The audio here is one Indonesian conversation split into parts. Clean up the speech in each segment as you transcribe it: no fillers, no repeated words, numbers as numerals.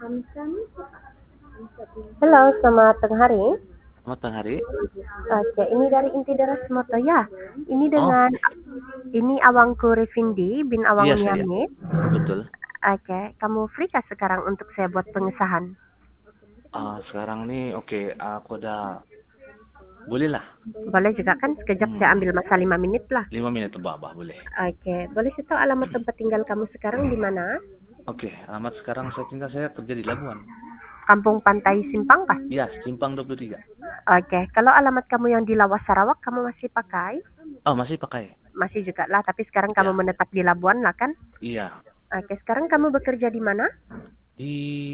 Halo, selamat tengah hari. Selamat tengah hari. Oke, ini dari Inti Deras Moto ya. Ini Oh, dengan ini Awangku Revindi bin Awang iya saya. Miamit. Betul. Oke, kamu free kah sekarang untuk saya buat pengesahan? Sekarang nih, oke, aku udah boleh lah. Boleh juga kan? Sekejap saya ambil masa 5 menit lah. 5 menit bah boleh. Oke, boleh saya tahu alamat tempat tinggal kamu sekarang di mana? Oke, alamat sekarang saya kerja di Labuan. Kampung Pantai Simpang kah? Iya, Simpang 23. Oke, kalau alamat kamu yang di Lawas Sarawak kamu masih pakai? Oh, masih pakai. Masih juga lah, tapi sekarang kamu Ya, menetap di Labuan lah kan? iya. Oke, sekarang kamu bekerja di mana? Di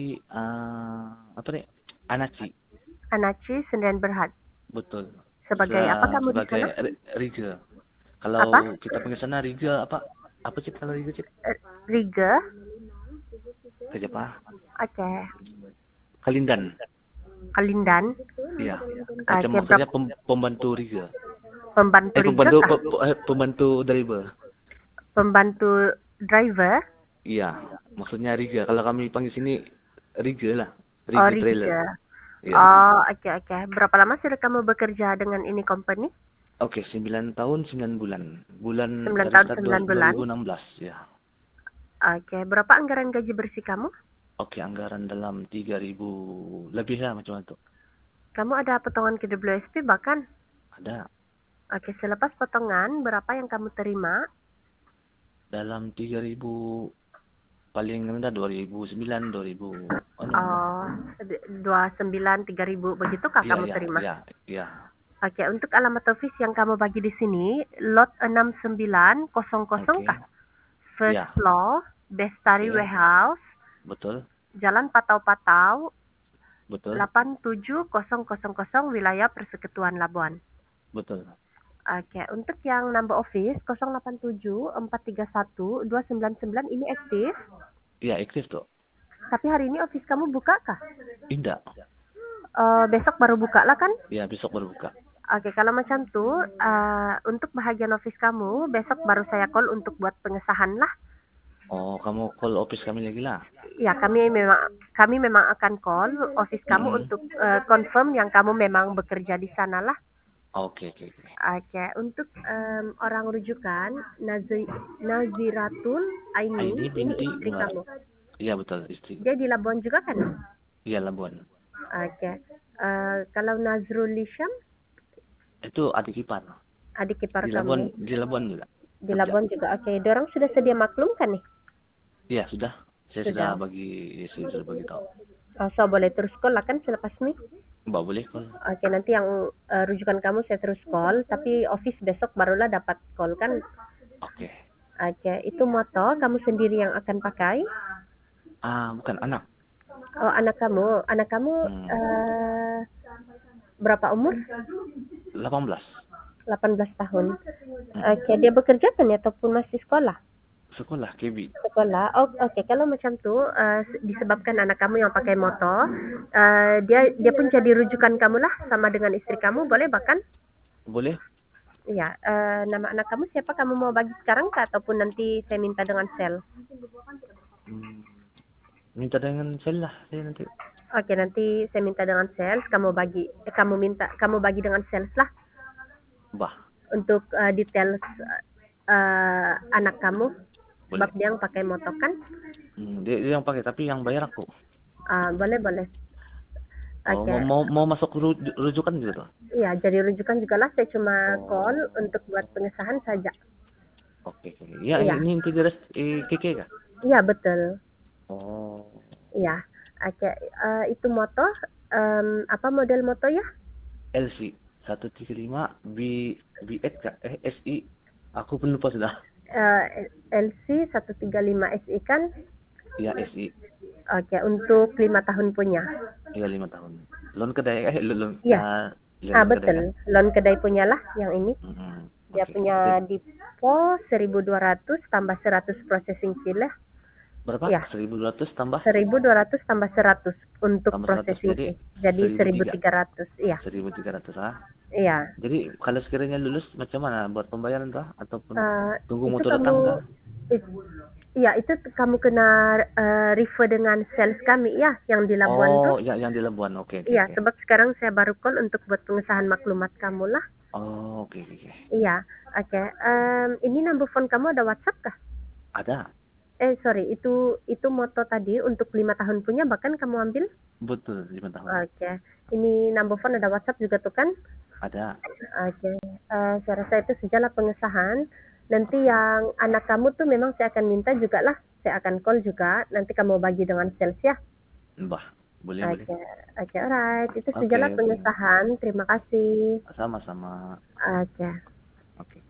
apa nih? Anaci. Anaci, Sendirian Berhad. Betul. Sebagai apa kamu di Sebagai sana? Riga. Apa? Kalau kita pergi sana Riga apa? Apa sih kalau Riga sih? Riga. Kerja apa? Oke. Kalindan. Kalindan. Iya. Macam Oke, maksudnya pembantu Riga. pembantu Riga Pembantu kah? pembantu driver. Pembantu driver? Iya, maksudnya Riga. Kalau kami panggil sini Riga lah. Oh, Riga trailer. Riga. Iya. Oh, oke, oke. Berapa lama sudah kamu bekerja dengan ini company? Oke, 9 tahun 9 bulan. Bulan 9 dari tahun start 9 bulan. 2016 ya. Oke, berapa anggaran gaji bersih kamu? Oke, anggaran dalam 3.000 lebih lah macam itu. Kamu ada potongan KWSP bahkan? Ada Oke, selepas potongan, berapa yang kamu terima? dalam 3.000 paling rendah 2009 2000 Oh, 29, 3.000 begitu kah Iya, kamu iya, terima? iya, iya. Oke, untuk alamat office yang kamu bagi di sini, lot 6900 Oke. kah? First Iya, floor, Bestari oke. Warehouse, Betul, Jalan Patau-Patau, betul, 87000 wilayah Persekutuan Labuan. betul. Oke, untuk yang number office 0874312999 ini aktif, Iya, aktif tuh. tapi hari ini office kamu buka kah? Indah. Besok baru buka lah kan? Iya, besok baru buka. Oke, kalau macam tuh, untuk bahagian office kamu, besok baru saya call untuk buat pengesahan lah. Oh, kamu call office kami lagi lah. Ya, kami memang akan call office kamu untuk confirm yang kamu memang bekerja di sana lah. Oke, oke, oke. Oke, untuk orang rujukan Naziratun Aini, Aini ini binti istri Umar. kamu. Iya, betul, istri. Dia di Labuan juga kan? Iya, Labuan. Oke. Kalau Nazrul Lisham, Itu adik ipar. adik ipar Di Labuan, kamu, di Labuan juga. di Kerja. Labuan juga. Oke, dorang sudah sedia maklum kan nih? Iya, sudah. Saya Sudah. sudah bagi tahu. So boleh terus call lah kan selepas ini. Mbak boleh call. Oke, nanti yang rujukan kamu saya terus call, tapi office besok barulah dapat call kan. Oke. Oke, itu moto kamu sendiri yang akan pakai. Bukan anak. Oh, anak kamu berapa umur? 18. 18 tahun. Oke, dia bekerja kan ya ataupun masih sekolah? Sekolah KB. Sekolah. Oh, oke. Kalau macam tuh disebabkan anak kamu yang pakai motor, dia pun jadi rujukan kamu lah sama dengan istri kamu, boleh bahkan? Boleh? Iya. Nama anak kamu siapa? Kamu mau bagi sekarang kah ataupun nanti saya minta dengan sel? Minta dengan sel lah saya nanti. Oke, nanti saya minta dengan sales. Kamu bagi dengan sales lah Bah, untuk details anak kamu. boleh. Sebab dia yang pakai motor kan? Dia yang pakai tapi yang bayar aku. Boleh, boleh. Oh, Oke. mau masuk rujukan gitu. Iya, jadi rujukan juga lah. Saya cuma call untuk buat pengesahan saja. Oke, oke. Ya, Iya, ini inti dari KK kah? iya betul. Oh, Iya. Oke, itu motor. Apa model motor ya? LC 135 BX kah? SI. Aku pun lupa sudah. LC 135 SI kan? Iya, SI. Oke, untuk 5 tahun punya. Iya, 5 tahun. Loan kedai loan. Iya. Loan kedai Betul. kan? Loan kedai punya lah yang ini. Dia Oke. punya depo 1.200 tambah 100 processing fee lah. Berapa? Iya. 1.200 tambah 1.200 tambah 100 untuk tambah 100 processing jadi fee. Jadi 1.300. Iya. 1.300 Iya. Jadi kalau sekiranya lulus macam mana buat pembayaran tuh ataupun tunggu Itu motor kamu datang kah? Iya, itu kamu kena refer dengan sales kami ya, yang di Labuan tuh. Oh, yang di Labuan. Oke, oke, Iya, oke. sebab sekarang saya baru call untuk buat pengesahan maklumat kamu lah. Oh, oke, oke, oke. Iya, oke. Ini number phone kamu ada WhatsApp kah? Ada. Sorry, itu moto tadi untuk 5 tahun punya bahkan kamu ambil? Betul, 5 tahun. Oke. Ini number phone ada WhatsApp juga tuh kan? Ada. Oke. Saya rasa itu sajalah pengesahan. Nanti Oke. yang anak kamu tuh memang saya akan minta juga lah. Saya akan call juga. Nanti kamu bagi dengan sales ya. Mbah, boleh, boleh. Oke. Oke, alright. Itu Oke, sajalah oke. pengesahan. Terima kasih. Sama-sama. Oke. Oke.